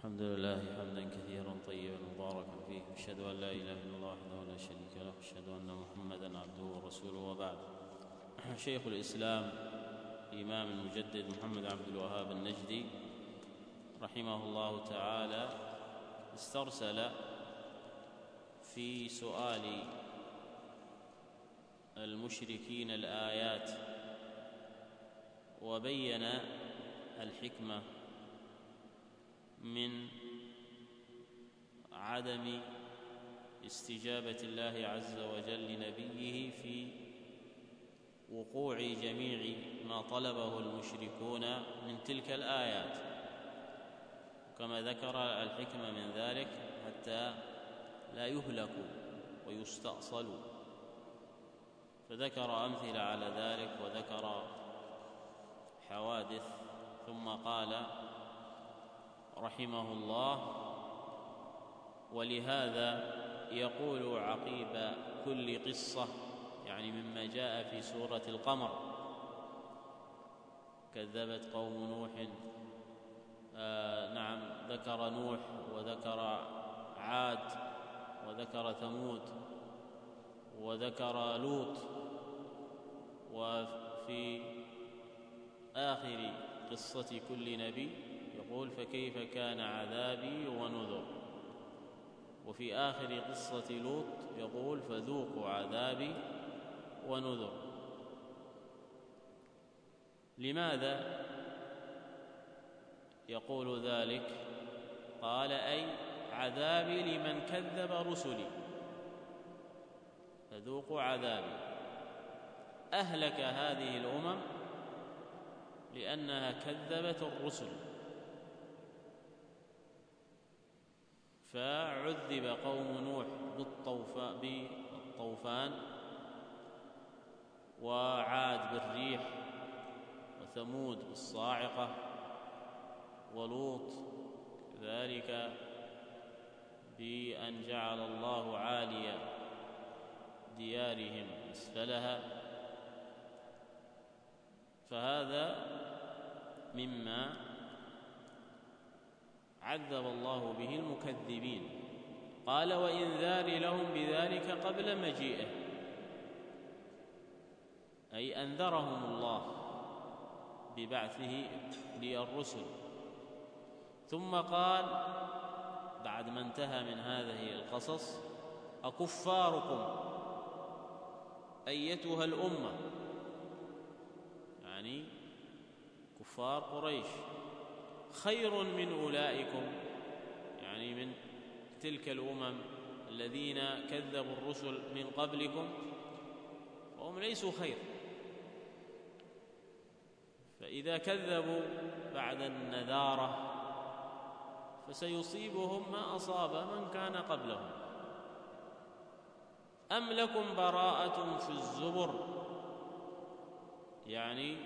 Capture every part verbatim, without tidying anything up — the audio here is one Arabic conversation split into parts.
الحمد لله حمدا كثيرا طيبا مباركا فيه، أشهد أن لا إله إلا الله وحده لا شريك له، أشهد أن محمدا عبده ورسوله. وبعد. شيخ الإسلام الإمام المجدد محمد عبد الوهاب النجدي رحمه الله تعالى استرسل في سؤال المشركين الآيات وبين الحكمة من عدم استجابة الله عز وجل لنبيه في وقوع جميع ما طلبه المشركون من تلك الآيات، كما ذكر الحكمة من ذلك حتى لا يهلكوا ويستأصلوا، فذكر أمثلة على ذلك وذكر حوادث، ثم قال رحمه الله: ولهذا يقول عقيب كل قصة، يعني مما جاء في سورة القمر: كذبت قوم نوح، آه نعم ذكر نوح وذكر عاد وذكر ثمود وذكر لوط، وفي آخر قصة كل نبي يقول: فكيف كان عذابي ونذر، وفي آخر قصة لوط يقول: فذوقوا عذابي ونذر. لماذا يقول ذلك؟ قال: أي عذابي لمن كذب رسلي، فذوقوا عذابي. أهلك هذه الأمم لأنها كذبت الرسل، فعذب قوم نوح بالطوفان، وعاد بالريح، وثمود بالصاعقة، ولوط كذلك بأن جعل الله عالي ديارهم أسفلها. فهذا مما عذب الله به المكذبين. قال: وإنذار لهم بذلك قبل مجيئه، أي أنذرهم الله ببعثه للرسل. ثم قال بعد ما انتهى من هذه القصص: أكفاركم أيتها الأمة، يعني كفار قريش، خير من أولئكم، يعني من تلك الأمم الذين كذبوا الرسل من قبلكم، وهم ليسوا خير. فإذا كذبوا بعد النذارة فسيصيبهم ما أصاب من كان قبلهم. أم لكم براءة في الزبر، يعني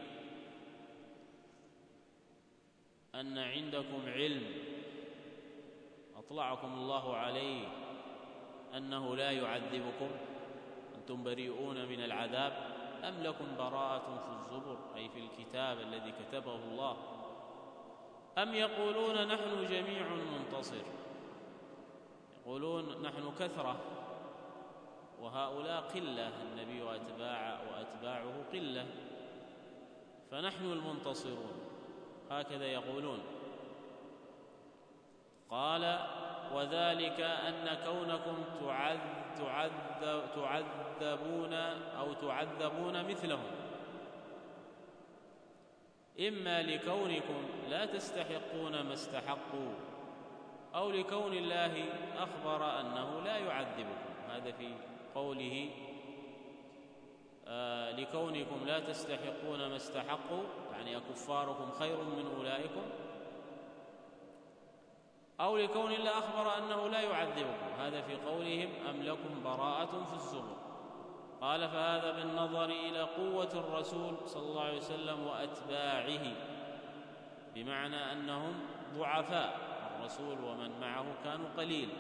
أن عندكم علم أطلعكم الله عليه أنه لا يعذبكم، أنتم بريئون من العذاب. أم لكم براءة في الزبر، أي في الكتاب الذي كتبه الله. أم يقولون نحن جميع منتصر، يقولون نحن كثرة وهؤلاء قلة، النبي وأتباع وأتباعه قلة، فنحن المنتصرون، هكذا يقولون. قال: وذلك أن كونكم تعذب تعذبون أو تعذبون مثلهم، إما لكونكم لا تستحقون ما استحقوا، أو لكون الله أخبر أنه لا يعذبكم. هذا في قوله آه لكونكم لا تستحقون ما استحقوا، يعني أكفاركم خير من أولئكم، أو لكون الله أخبر أنه لا يعذبكم. هذا في قولهم: أم لكم براءة في الزبر. قال: فهذا بالنظر إلى قوة الرسول صلى الله عليه وسلم وأتباعه، بمعنى أنهم ضعفاء، الرسول ومن معه كانوا قليل،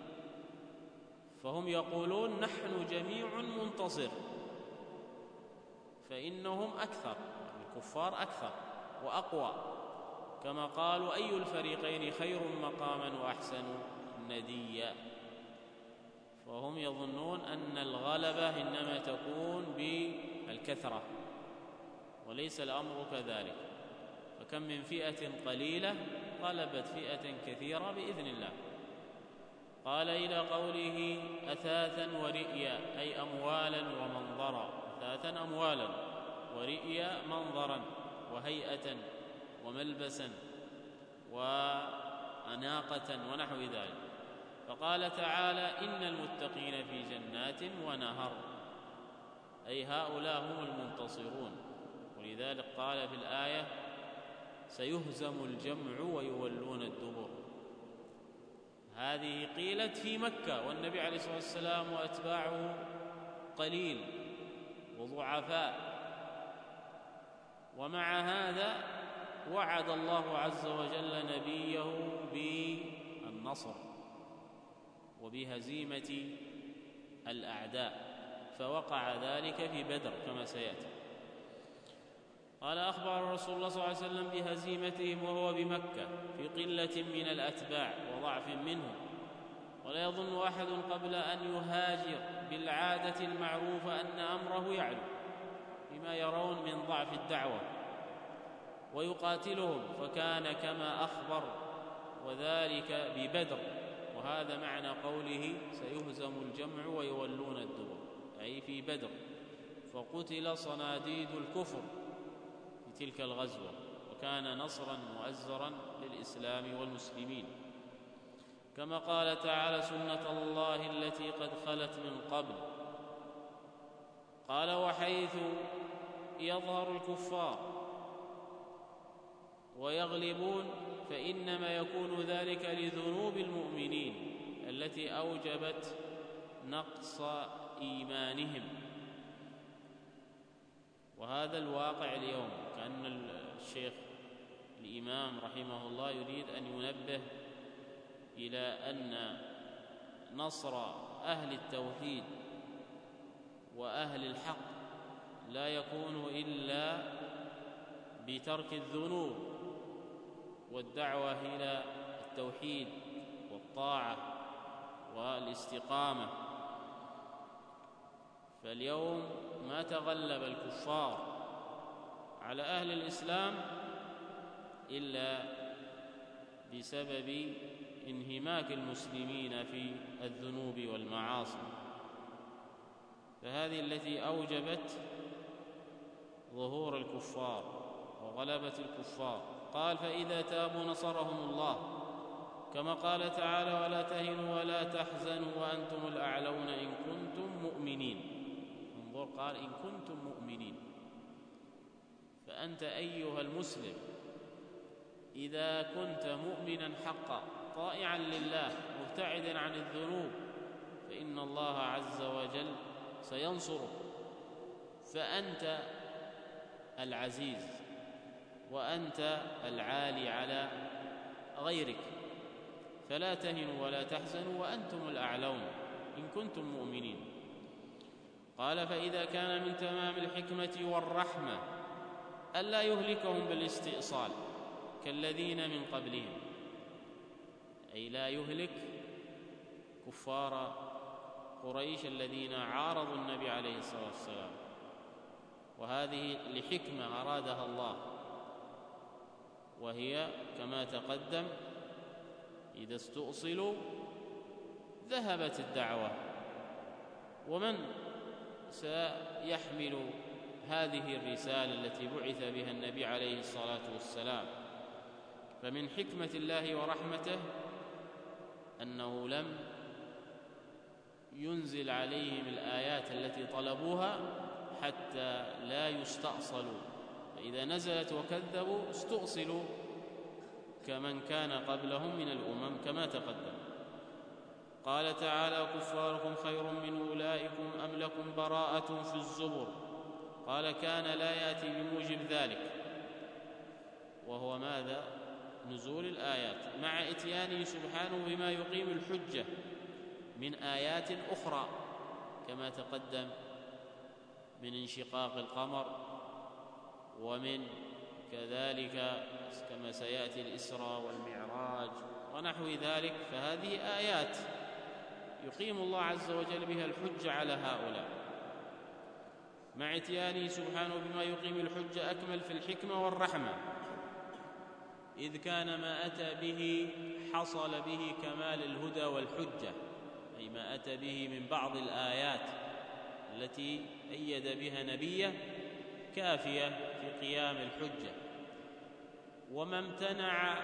فهم يقولون نحن جميع منتصر، فإنهم أكثر، الكفار أكثر وأقوى، كما قالوا أي الفريقين خير مقاما وأحسن نديا، فهم يظنون أن الغلبة إنما تكون بالكثرة، وليس الأمر كذلك. فكم من فئة قليلة غلبت فئة كثيرة بإذن الله. قال إلى قوله أثاثا ورئيا، أي أموالا ومنظرا. أثاثا أموالا، ورئيا منظرا وهيئة وملبسا وأناقة ونحو ذلك. فقال تعالى إن المتقين في جنات ونهر، أي هؤلاء هم المنتصرون. ولذلك قال في الآية سيهزم الجمع ويولون الدبر. هذه قيلت في مكة والنبي عليه الصلاة والسلام وأتباعه قليل وضعفاء، ومع هذا وعد الله عز وجل نبيه بالنصر وبهزيمة الأعداء، فوقع ذلك في بدر كما سيأتي. قال أخبر رسول الله صلى الله عليه وسلم بهزيمتهم وهو بمكة في قلة من الأتباع وضعف منهم. ولا يظن أحد قبل أن يهاجر بالعادة المعروفة أن أمره يعلو بما يرون من ضعف الدعوة ويقاتلهم، فكان كما أخبر، وذلك ببدر. وهذا معنى قوله سيهزم الجمع ويولون الدبر، أي في بدر. فقتل صناديد الكفر في تلك الغزوة، وكان نصرا مؤزرا للإسلام والمسلمين. كما قال تعالى سنة الله التي قد خلت من قبل. قال وحيث يظهر الكفار ويغلبون فإنما يكون ذلك لذنوب المؤمنين التي أوجبت نقص إيمانهم. وهذا الواقع اليوم، كأن الشيخ الإمام رحمه الله يريد أن ينبه إلى أن نصر أهل التوحيد وأهل الحق لا يكون إلا بترك الذنوب والدعوة إلى التوحيد والطاعة والاستقامة. فاليوم ما تغلب الكفار على أهل الإسلام إلا بسبب انهماك المسلمين في الذنوب والمعاصي، فهذه التي أوجبت ظهور الكفار وغلبة الكفار. قال فإذا تابوا نصرهم الله، كما قال تعالى ولا تهنوا ولا تحزنوا وأنتم الأعلون إن كنتم مؤمنين. انظر، قال إن كنتم مؤمنين. فأنت أيها المسلم إذا كنت مؤمنا حقا طائعا لله مبتعدا عن الذنوب فإن الله عز وجل سينصرك، فأنت العزيز وأنت العالي على غيرك. فلا تهنوا ولا تحزنوا وأنتم الأعلون إن كنتم مؤمنين. قال فإذا كان من تمام الحكمة والرحمة ألا يهلكهم بالاستئصال كالذين من قبلهم، أي لا يهلك كفار قريش الذين عارضوا النبي عليه الصلاة والسلام، وهذه لحكمة أرادها الله، وهي كما تقدم إذا استؤصلوا ذهبت الدعوة. ومن سيحمل هذه الرسالة التي بعث بها النبي عليه الصلاة والسلام؟ فمن حكمة الله ورحمته أنه لم ينزل عليهم الآيات التي طلبوها حتى لا يستأصلوا، فإذا نزلت وكذبوا استؤصلوا كمن كان قبلهم من الأمم كما تقدم. قال تعالى كفاركم خير من أولئكم أم لكم براءة في الزبر. قال كان لا يأتي بموجب ذلك، وهو ماذا؟ نزول الآيات مع إتيانه سبحانه بما يقيم الحجة من آيات أخرى كما تقدم من انشقاق القمر ومن كذلك كما سيأتي الإسراء والمعراج ونحو ذلك، فهذه آيات يقيم الله عز وجل بها الحجة على هؤلاء، مع اتيانه سبحانه بما يقيم الحجة أكمل في الحكمة والرحمة، إذ كان ما أتى به حصل به كمال الهدى والحجة، أي ما أتى به من بعض الآيات التي أيد بها نبيه كافية في قيام الحجة. وما امتنع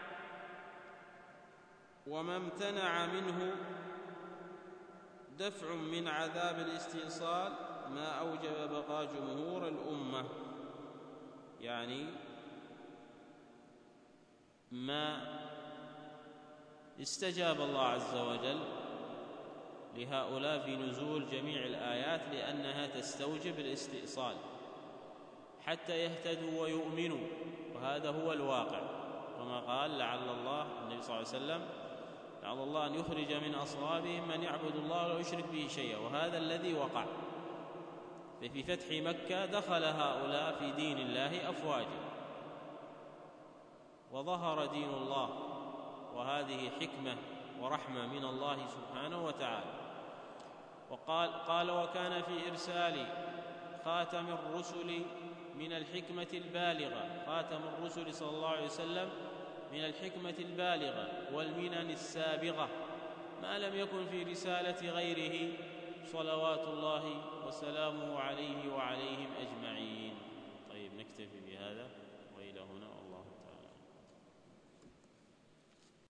وما امتنع منه دفع من عذاب الاستئصال ما أوجب بقاء جمهور الأمة، يعني ما استجاب الله عز وجل لهؤلاء في نزول جميع الآيات لأنها تستوجب الاستئصال حتى يهتدوا ويؤمنوا، وهذا هو الواقع. وما قال لعل الله النبي صلى الله عليه وسلم لعل الله أن يخرج من أصلابهم من يعبد الله ولا يشرك به شيئا، وهذا الذي وقع. ففي فتح مكة دخل هؤلاء في دين الله أفواجا وظهر دين الله، وهذه حكمة ورحمة من الله سبحانه وتعالى. وقال قال وكان في إرسال خاتم الرسل من الحكمة البالغة، خاتم الرسل صلى الله عليه وسلم من الحكمة البالغة والمنن السابغة ما لم يكن في رسالة غيره صلوات الله وسلامه عليه وعليهم أجمعين. طيب نكتفي بهذا.